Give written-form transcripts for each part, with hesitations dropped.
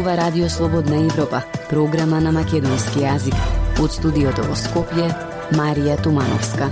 зборува Радио Слободна Европа, програма на македонски јазик. Од студиото во Скопје, Марија Тумановска.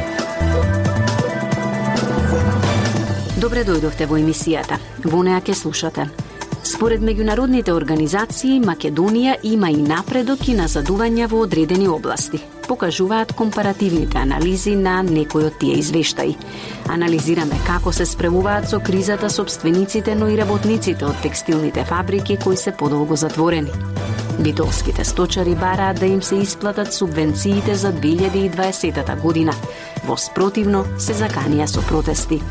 Добре дојдовте во емисијата. Во неа ке слушате. Според меѓународните организации, Македонија има и напредок и назадувања во одредени области. Покажуваат компаративните анализи на некои од тие извештаи. Анализираме како се справуваат со кризата собствениците, но и работниците од текстилните фабрики кои се подолго затворени. Битолските сточари бараат да им се исплатат субвенциите за 2020 година. Во спротивно се заканија со протести.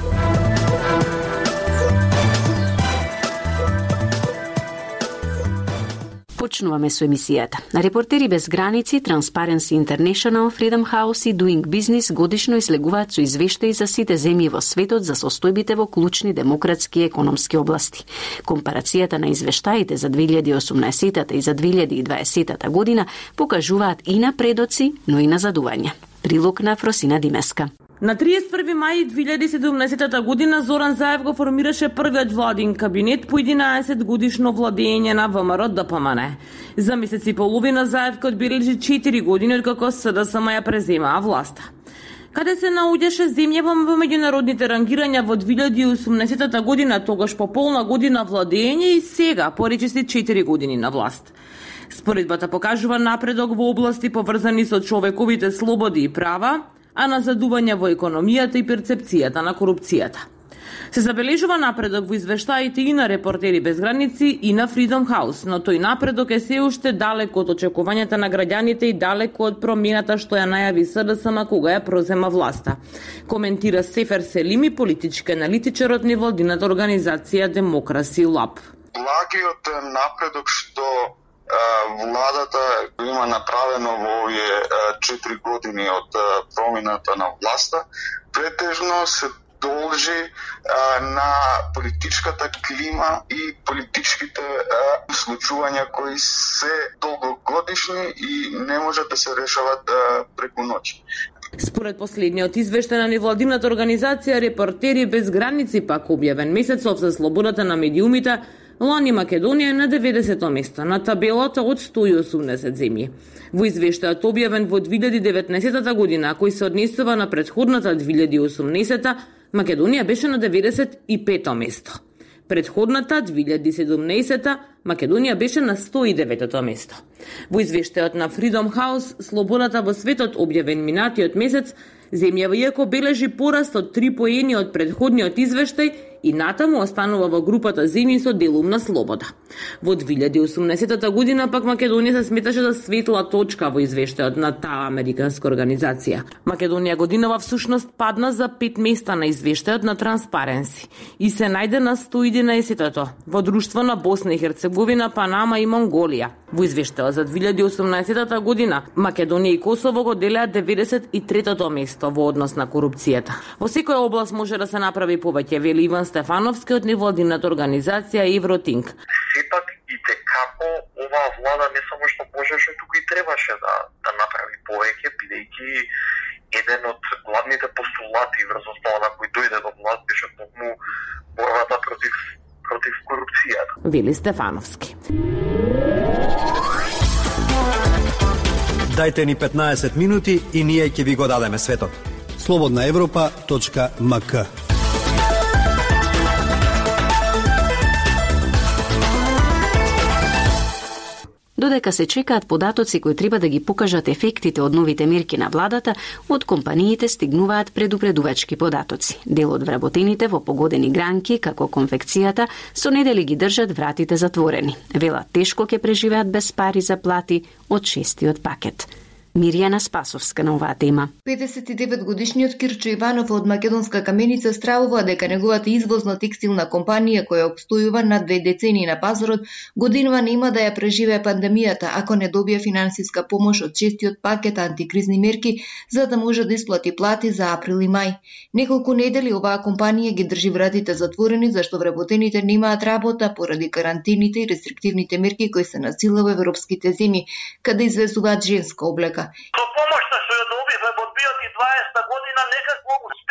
Почнуваме со емисијата. Репортери без граници, Transparency International, Freedom House и Doing Business годишно излегуваат со извештаи за сите земји во светот за состојбите во клучни демократски и економски области. Компарацијата на извештаите за 2018 и за 2020 година покажуваат и напредоци, но и назадувања. Прилог на Фросина Димеска. На 31 мај 2017 година Зоран Заев го формираше првиот владин кабинет по 11 годишно владење на ВМРО-ДПМН. За месец и половина Заев ке одбележи 4 години откако СДСМ ја преземаа власта. Каде се наоѓаше земјава во меѓународните рангирања во 2018 година, тогаш по полна година владење и сега, поречиси 4 години на власт. Споредбата покажува напредок во области поврзани со човековите слободи и права, а назадување во економијата и перцепцијата на корупцијата. Се забележува напредок во извештаите и на Репортери без граници и на Freedom House, но тој напредок е се уште далеко од очекувањата на граѓаните и далеко од промената што ја најави СДСМ кога ја прозема власта. Коментира Сефер Селими, политички аналитичар од невладината организација Democracy Lab. Благиот напредок што владата има направено во овие 4 години од промената на власта, претежно се должи на политичката клима и политичките случувања кои се долгогодишни и не можат да се решават преку ноќ. Според последниот извештај на невладината организација Репортери без граници, пак објавен месецов за слободата на медиумите, лани Македонија е на 90-то место на табелата од 180 земји. Во извештајот објавен во 2019 година, кој се однесува на претходната 2018, Македонија беше на 95-то место. Предходната 2017 Македонија беше на 109-то место. Во извештајот на Freedom House, слободата во светот објавен минатиот месец, земјава иако бележи пораст од 3 поени од предходниот извештај и натаму останува во групата земји со делумна слобода. Во 2018 година пак Македонија се сметаше за светла точка во извештајот на таа американска организација. Македонија годинава всушност падна за 5 места на извештајот на Transparency и се најде на 111-то во друштво на Босна и Херцеговина, Панама и Монголија. Во извештајот за 2018 година Македонија и Косово го делеа 93-то место во однос на корупцијата. Во секоја област може да се направи повеќе, вели Иван Стефановски од невладината организација Евротинг. Сепак и како оваа влада не само што можеше, туку и требаше да направи повеќе, бидејќи еден од главните постулати врз основа на кој дојде до власт беше токму борбата против корупцијата. Вели Стефановски. Дајте ни 15 минути и ние ќе ви го дадеме светот. slobodnaevropa.mk. Додека се чекаат податоци кои треба да ги покажат ефектите од новите мерки на владата, од компаниите стигнуваат предупредувачки податоци. Дел од вработените во погодени гранки, како конфекцијата, со недели ги држат вратите затворени. Велат тешко ќе преживеат без пари за плати од 6-тиот пакет. Мирјана Спасовска на оваа тема. 59-годишниот Кирчо Иванов од македонска Каменица стравува дека неговата извозна текстилна компанија која обстојува над 2 децении на пазарот годинава нема да ја преживее пандемијата ако не добие финансиска помош од 6-тиот пакет антикризни мерки за да може да исплати плати за април и мај. Неколку недели оваа компанија ги држи вратите затворени зашто вработените немаат работа поради карантините и рестриктивните мерки кои се на сила во европските земји, каде извезуваат женска облека. Со помошта што ја добивме во 2020 година некако успеавме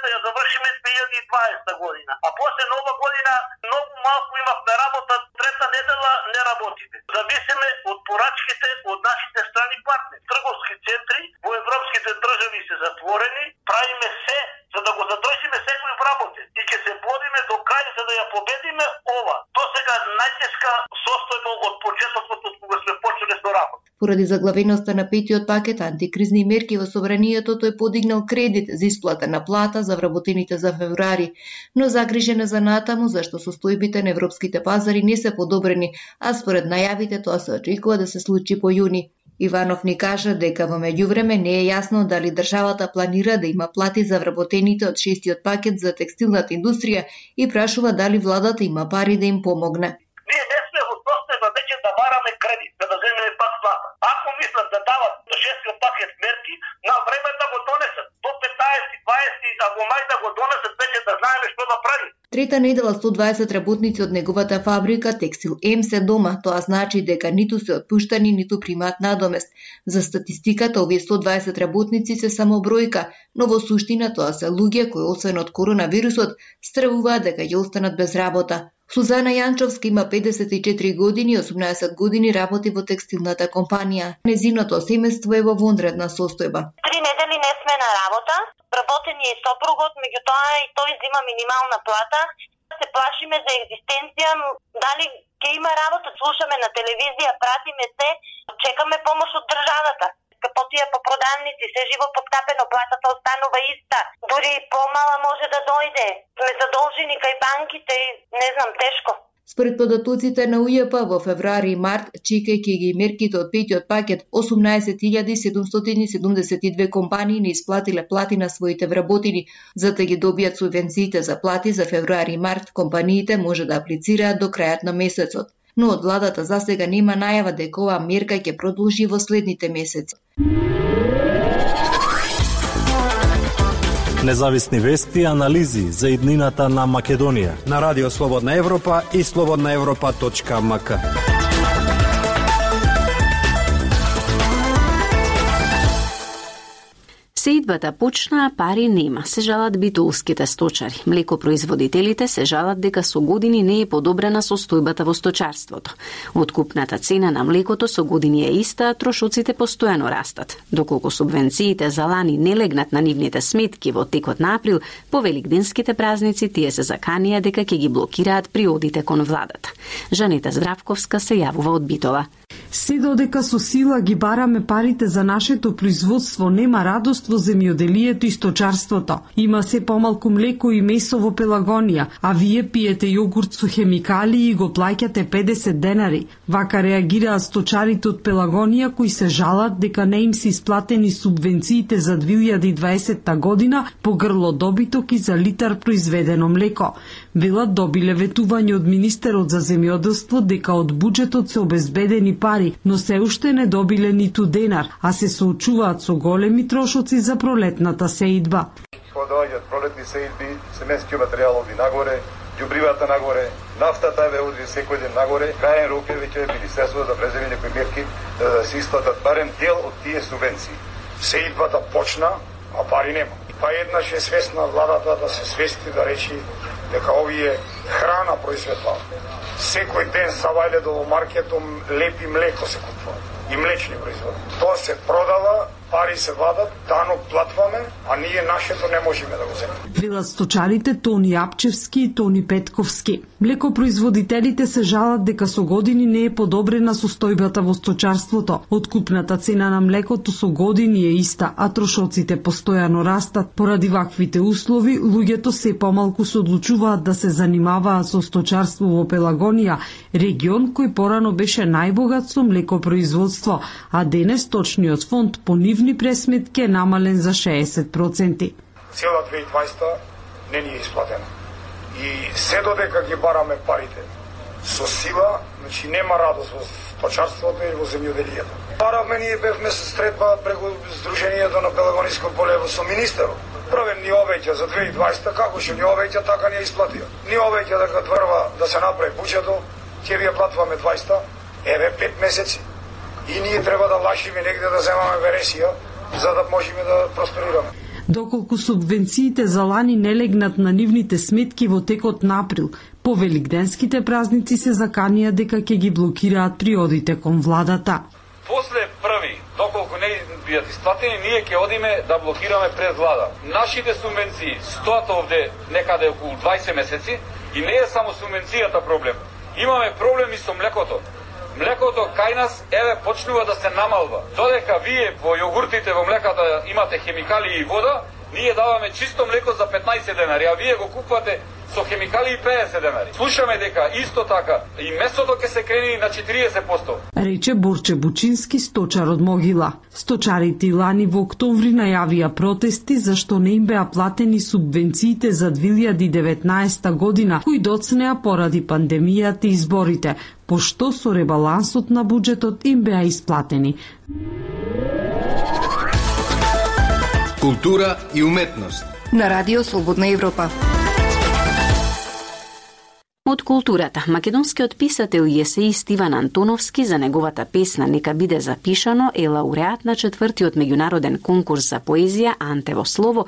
пандемијата ја завршиме 2020 година, а после нова година многу малку имавме работа, трета недела не работите. Зависиме од порачките од нашите страни партнери. Трговски центри во европските држави се затворени, правиме се за да го задржиме секој вработен и ќе се бориме до крај за да ја победиме ова. До сега најтешка состојба од почетокот од кога сме почнале со работа. Поради заглавеноста на петиот пакет антикризни мерки во собранието, тој подигнал кредит за исплата на плата за вработените за февруари, но загрижена за натаму зашто состојбите на европските пазари не се подобрени, а според најавите тоа се очекува да се случи по јуни. Иванов ни кажа дека во меѓувреме не е јасно дали државата планира да има плати за вработените од шестиот пакет за текстилната индустрија и прашува дали владата има пари да им помогне. Ние не сме во состојба веќе да бараме кредит, да земеме пак плата. Ако мислат да дават до шестиот пакет мерки, на време да го донесат. До 15-20, ако мај да го донесат, веќе да знаеме што да прави. Трета недела 120 работници од неговата фабрика Текстил М се дома. Тоа значи дека ниту се отпуштани, ниту примаат надомест. За статистиката, овие 120 работници се само бројка, но во суштина тоа се луѓе кои освен од коронавирусот стравуваат дека ќе останат без работа. Сузана Јанчовска има 54 години и 18 години работи во текстилната компанија. Незиното семејство е во вонредна состојба. 3 недели не сме на работа. Работен е сопругот, меѓутоа и тој зема минимална плата. Се плашиме за екзистенција, дали ќе има работа, слушаме на телевизија, пратиме се, чекаме помош од државата. Потија по продавници, се живо подкапено, платата останува иста. Дури помала може да дојде. Сме задолжени кај банките и не знам, тешко. Според податоците на УЈП во февруари и март, чекајќи ги мерките од петиот пакет, 18.772 компании не исплатиле плати на своите вработени. За да ги добијат субвенциите за плати за февруари и март, компаниите може да аплицираат до крајот на месецот. Но од владата засега нема најава дека оваа мерка ќе продолжи во следните месеци. Независни вести и анализи за иднината на Македонија на Радио Слободна Европа и slobodnaevropa.mk. Сеидбата почна, а пари нема, се жалат битолските сточари. Млекопроизводителите се жалат дека со години не е подобрена состојбата во сточарството. Откупната цена на млекото со години е иста, а трошоците постојано растат. Доколку субвенциите за лани не легнат на нивните сметки во текот на април, по великденските празници тие се заканија дека ќе ги блокираат при одите кон владата. Жанета Здравковска се јавува од Битола. Се додека со сила ги бараме парите за нашето производство, нема радост во земјоделието и сточарството. Има се помалку млеко и месо во Пелагонија, а вие пиете јогурт со хемикали и го плаќате 50 денари. Вака реагираат сточарите од Пелагонија кои се жалат дека не им се исплатени субвенциите за 2020 година по грло добиток и за литар произведено млеко. Велат добиле ветување од министерот за земјоделство дека од буџетот се обезбедени пари, но се уште не добиле ниту денар, а се соочуваат со големи трошоци за пролетната сеидба. Кога доаѓаат пролетни сеидби, семенски материјал оди нагоре, ѓубривата нагоре, нафтата ве оди секој ден нагоре, крајен рок е веќе министерството да преземе некои мерки да се исплатат барем дел од тие субвенции. Сеидбата почна, а пари нема. Па еднаш е свесна владата да се свести да речи дека овие храна произведуваат. Секој ден савајле до маркетом лепи млеко се купува и млечни производи. Тоа се продава, пари се вадат, данок платваме, а ние нашето не можеме да го земеме. Велат сточарите Тони Апчевски и Тони Петковски. Млекопроизводителите се жалат дека со години не е подобрена состојбата во сточарството. Откупната цена на млекото со години е иста, а трошоците постојано растат. Поради ваквите услови, луѓето се помалку се одлучуваат да се занимаваат со сточарство во Пелагонија, регион кој порано беше најбогат со млекопроизводство, а денес точниот фонд по нивни пресметки е намален за 60%. Цела 2020 не ни е исплатена. И се додека ги бараме парите со сила, значи нема радост во сточарството и во земјоделието. Баравме, ние бевме со средба преку Сдруженијето на Пелагониско поле со министерот. Првен ни обеќа за 2020, како што ни обеќа, така ни исплатија. Ни обеќа дека тврва да се направи буџетот, ќе ви ја платваме 20, еве 5 месеци. И ние треба да лашиме негде да земаме вересија, за да можеме да просперираме. Доколку субвенциите за лани не легнат на нивните сметки во текот на април, по великденските празници се заканија дека ќе ги блокираат приодите кон владата. После први, доколку не бидат исплатени, ние ќе одиме да блокираме пред влада. Нашите субвенции стоат овде некаде околу 20 месеци и не е само субвенцијата проблем. Имаме проблем и со млекото. Млекото кај нас, еве, почнува да се намалва. Додека вие во јогуртите во млеката имате хемикали и вода, ние даваме чисто млеко за 15 денари, а вие го купувате со хемикали и 50 денари. Слушаме дека исто така и месото ќе се крени на 40%. Рече Борче Бучински, сточар од Могила. Сточарите и лани во октомври најавија протести зашто не им беа платени субвенциите за 2019 година, кои доцнеа поради пандемијата и изборите, пошто со ребалансот на буџетот им беа исплатени. Култура и уметност на Радио Слободна Европа. Од културата, македонскиот писател и есеист Иван Антоновски за неговата песна "Нека биде запишано" е лауреат на 4-тиот меѓународен конкурс за поезија Антево слово,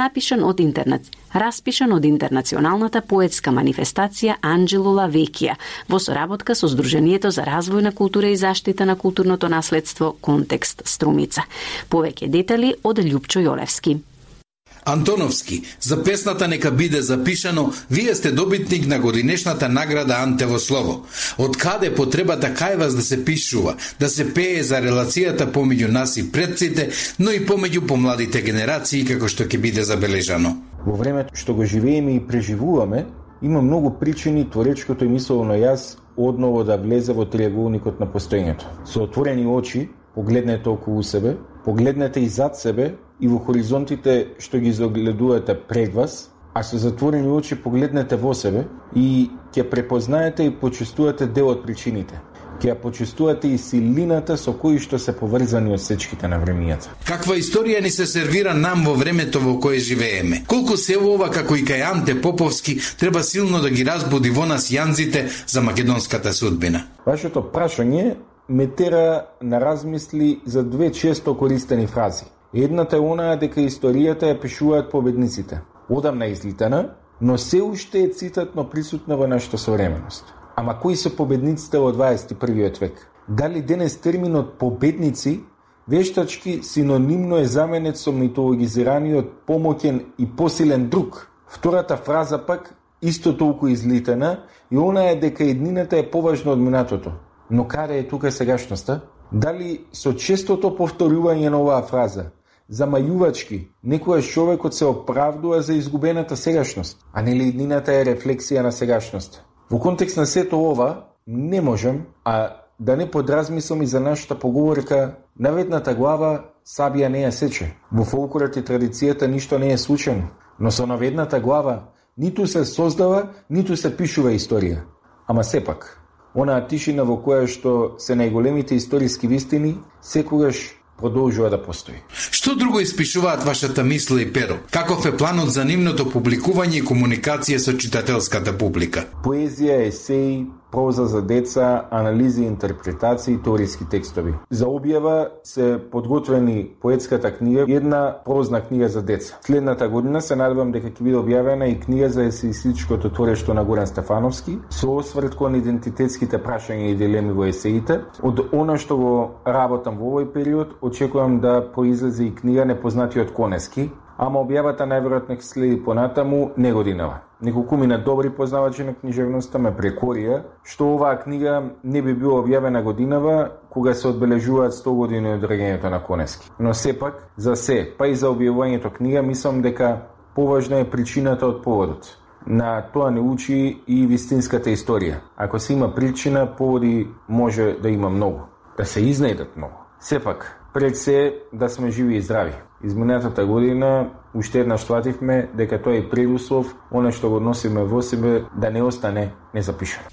распишан од интернационалната поетска манифестација Анджело Лавекија во соработка со Сдруженијето за развој на култура и заштита на културното наследство Контекст Струмица. Повеќе детали од Љупчо Јолевски. Антоновски, за песната "Нека биде запишано", вие сте добитник на годинешната награда Антево слово. Од каде потребата кај вас да се пишува, да се пее за релацијата помеѓу нас и предците, но и помеѓу помладите генерации, како што ќе биде забележано? Во времето што го живееме и преживуваме, има многу причини творечкото и мисловно јас одново да влезе во триаголникот на постоењето. Со отворени очи погледнете околу себе, погледнете и зад себе и во хоризонтите што ги загледувате пред вас, а со затворени очи погледнете во себе и ќе препознаете и почувствувате дел од причините. Ќе ја почувствувате и силината со кои што се поврзани осечките на времијата. Каква историја ни се сервира нам во времето во кое живееме? Колку се ова, како и кај Анте Поповски, треба силно да ги разбуди во нас јанзите за македонската судбина? Вашето прашање ме тера на размисли за две често користени фрази. Едната е онаа дека историјата ја пишуваат победниците. Одамна излитана, но се уште е цитатно присутна во нашата современост. Ама кои се победниците во 21. век? Дали денес терминот победници вештачки синонимно е заменет со митологизираниот помоќен и посилен друг? Втората фраза пак исто толку излитана и она е дека еднината е поважна од минатото. Но каде е тука сегашноста? Дали со честото повторување на оваа фраза, замајувачки, некојаш човекот се оправдува за изгубената сегашност, а нели еднината е рефлексија на сегашноста? Во контекст на сето ова, не можем, а да не подразмислам и за нашата поговорка "Наведната глава сабија не ја сече". Во фолклорот и традицијата ништо не е случајно, но со наведната глава ниту се создава, ниту се пишува историја. Ама сепак, онаа тишина во која што се најголемите историски вистини, секогаш продолжува да постои. Што друго испишуваат вашата мисла и перо? Каков е планот за нивното публикување и комуникација со читателската публика? Поезија, есеи, проза за деца, анализи, интерпретации, теориски текстови. За објава се подготвени поетската книга и една прозна книга за деца. Следната година се надевам дека ќе биде објавена и книга за есеистичкото творештво на Горан Стефановски, со осврт кон идентитетските прашања и дилеми во есеите. Од она што го работам во овој период, очекувам да произлезе и книга Непознатиот Конески, ама објавата најверојатно ќе следи понатаму негодинава. Неколкумина добри познавачи на книжевноста ме прекорија што оваа книга не би била објавена годинава кога се одбележуваат 100 години од раѓањето на Конески. Но сепак, за се, па и за објавувањето книга, мислам дека поважна е причината од поводот. На тоа не учи и вистинската историја. Ако се има причина, поводи може да има многу, да се изнајдат многу. Сепак, пред се да сме живи и здрави. Изминатата година уште еднаш свативме дека тоа е предуслов, оно што го носиме во себе да не остане незапишано.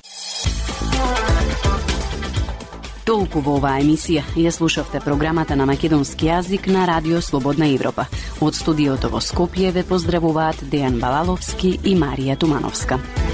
Толку во оваа емисија. Ја слушавте програмата на македонски јазик на Радио Слободна Европа. Од студиото во Скопје ве поздравуваат Дејан Балаловски и Марија Тумановска.